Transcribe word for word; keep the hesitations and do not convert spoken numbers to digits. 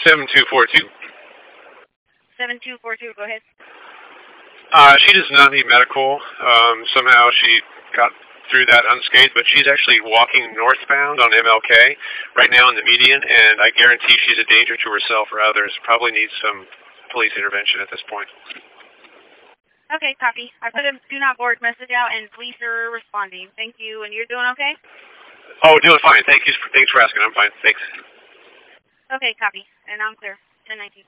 seven two four two. seven two four two, go ahead. Uh, she does not need medical. Um, somehow she got through that unscathed, but she's actually walking northbound on M L K right now in the median, and I guarantee she's a danger to herself or others. Probably needs some police intervention at this point. Okay, copy. I put a do not board message out, and police are responding. Thank you, and you're doing okay? Oh, doing fine. Thank you. Thanks for asking. I'm fine. Thanks. Okay, copy. And I'm clear. ten nineteen.